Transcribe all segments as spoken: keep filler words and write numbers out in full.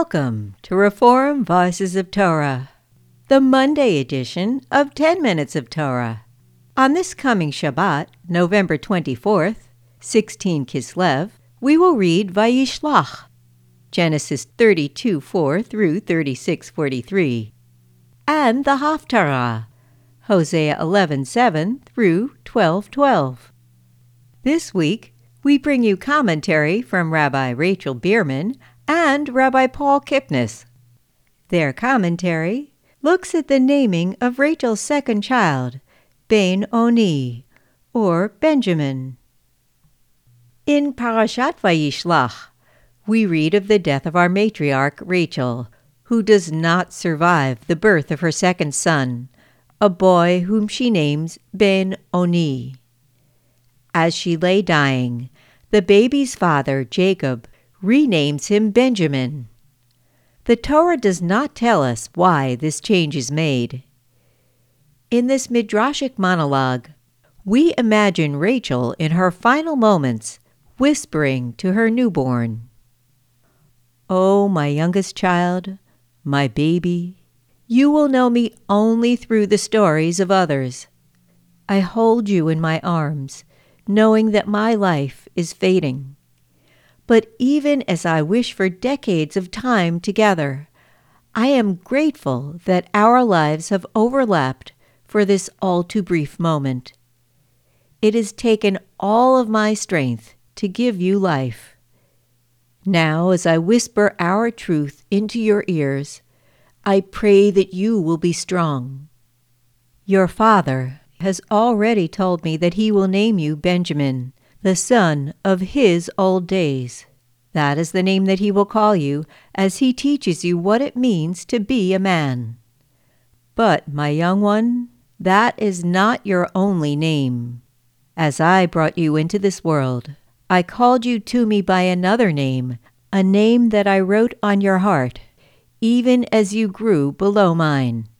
Welcome to Reform Voices of Torah, the Monday edition of ten minutes of Torah. On this coming Shabbat, November twenty-fourth, sixteen Kislev, we will read Vayishlach, Genesis thirty-two four through thirty-six forty-three, and the Haftarah, Hosea eleven seven through twelve twelve. This week, we bring you commentary from Rabbi Rachel Bierman and Rabbi Paul Kipnis. Their commentary looks at the naming of Rachel's second child, Ben-Oni, or Benjamin. In Parashat Vayishlach, we read of the death of our matriarch Rachel, who does not survive the birth of her second son, a boy whom she names Ben-Oni. As she lay dying, the baby's father, Jacob, renames him Benjamin. The Torah does not tell us why this change is made. In this midrashic monologue, we imagine Rachel in her final moments whispering to her newborn, "Oh, my youngest child, my baby, you will know me only through the stories of others. I hold you in my arms, knowing that my life is fading. But even as I wish for decades of time together, I am grateful that our lives have overlapped for this all-too-brief moment. It has taken all of my strength to give you life. Now, as I whisper our truth into your ears, I pray that you will be strong. Your father has already told me that he will name you Benjamin, the son of his old days. That is the name that he will call you as he teaches you what it means to be a man. But, my young one, that is not your only name. As I brought you into this world, I called you to me by another name, a name that I wrote on your heart, even as you grew below mine.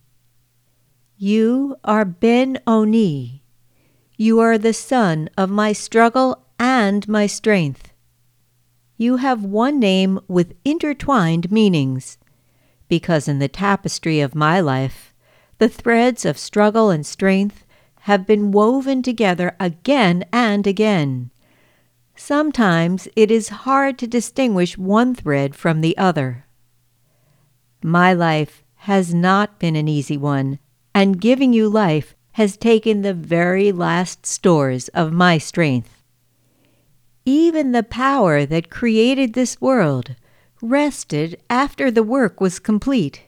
You are Ben-Oni. You are the son of my struggle and my strength. You have one name with intertwined meanings, because in the tapestry of my life, the threads of struggle and strength have been woven together again and again. Sometimes it is hard to distinguish one thread from the other. My life has not been an easy one, and giving you life has taken the very last stores of my strength. Even the power that created this world rested after the work was complete.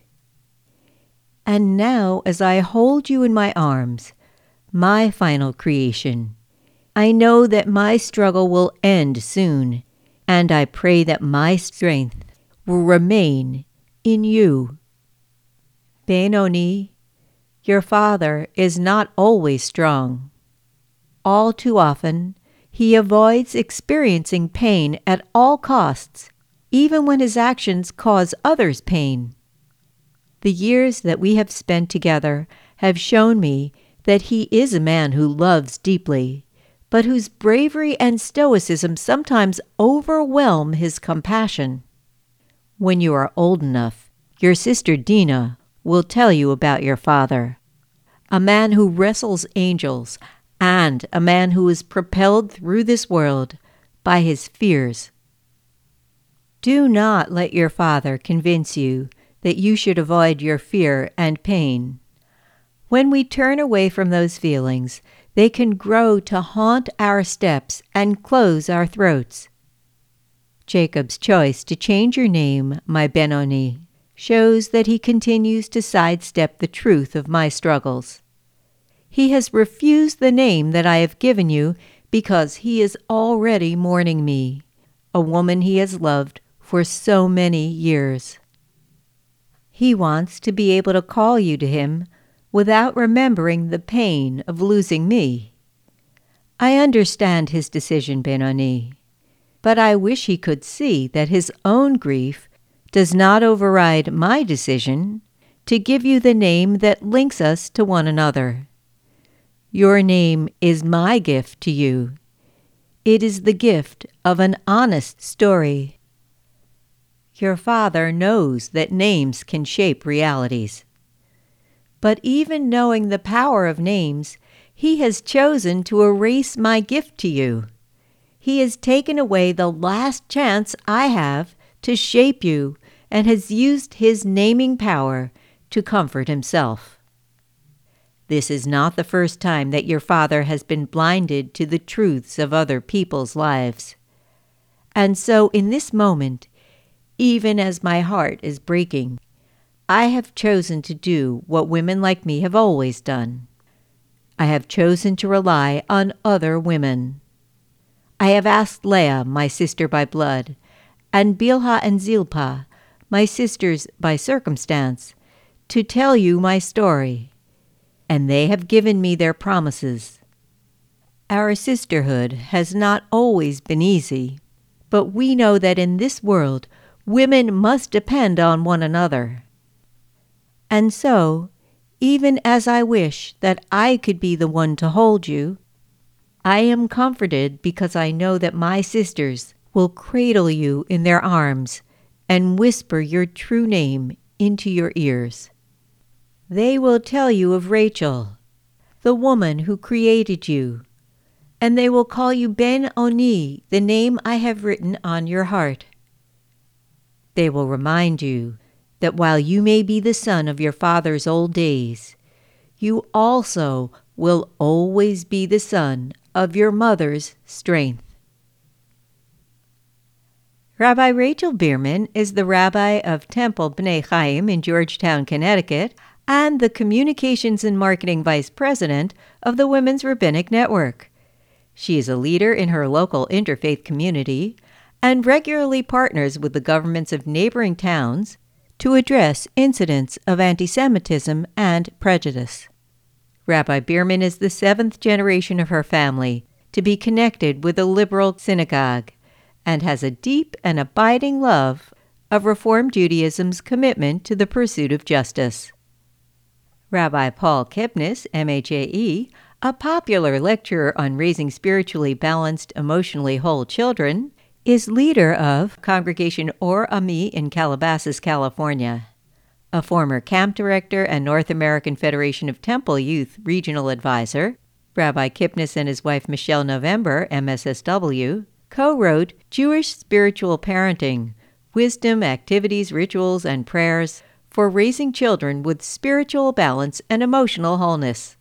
And now, as I hold you in my arms, my final creation, I know that my struggle will end soon, and I pray that my strength will remain in you. Ben-Oni, your father is not always strong. All too often, he avoids experiencing pain at all costs, even when his actions cause others pain. The years that we have spent together have shown me that he is a man who loves deeply, but whose bravery and stoicism sometimes overwhelm his compassion. When you are old enough, your sister Dina will tell you about your father, a man who wrestles angels and a man who is propelled through this world by his fears. Do not let your father convince you that you should avoid your fear and pain. When we turn away from those feelings, they can grow to haunt our steps and close our throats. Jacob's choice to change your name, my Ben-Oni, shows that he continues to sidestep the truth of my struggles. He has refused the name that I have given you because he is already mourning me, a woman he has loved for so many years. He wants to be able to call you to him without remembering the pain of losing me. I understand his decision, Ben-Oni, but I wish he could see that his own grief does not override my decision to give you the name that links us to one another. Your name is my gift to you. It is the gift of an honest story. Your Father knows that names can shape realities. But even knowing the power of names, He has chosen to erase my gift to you. He has taken away the last chance I have to shape you and has used His naming power to comfort Himself. This is not the first time that your Father has been blinded to the truths of other people's lives. And so in this moment, even as my heart is breaking, I have chosen to do what women like me have always done. I have chosen to rely on other women. I have asked Leah, my sister by blood, and Bilhah and Zilpah, my sisters by circumstance, to tell you my story, and they have given me their promises. Our sisterhood has not always been easy, but we know that in this world women must depend on one another. And so, even as I wish that I could be the one to hold you, I am comforted because I know that my sisters will cradle you in their arms and whisper your true name into your ears. They will tell you of Rachel, the woman who created you, and they will call you Ben-Oni, the name I have written on your heart. They will remind you that while you may be the son of your father's old days, you also will always be the son of your mother's strength. Rabbi Rachel Bierman is the rabbi of Temple Bnei Chaim in Georgetown, Connecticut, and the Communications and Marketing Vice President of the Women's Rabbinic Network. She is a leader in her local interfaith community and regularly partners with the governments of neighboring towns to address incidents of anti-Semitism and prejudice. Rabbi Bierman is the seventh generation of her family to be connected with a liberal synagogue and has a deep and abiding love of Reform Judaism's commitment to the pursuit of justice. Rabbi Paul Kipnis, M H A E, a popular lecturer on raising spiritually balanced, emotionally whole children, is leader of Congregation Or Ami in Calabasas, California. A former camp director and North American Federation of Temple Youth regional advisor, Rabbi Kipnis and his wife Michelle November, M S S W, co-wrote Jewish Spiritual Parenting, Wisdom, Activities, Rituals, and Prayers for Raising Children with Spiritual Balance and Emotional Wholeness.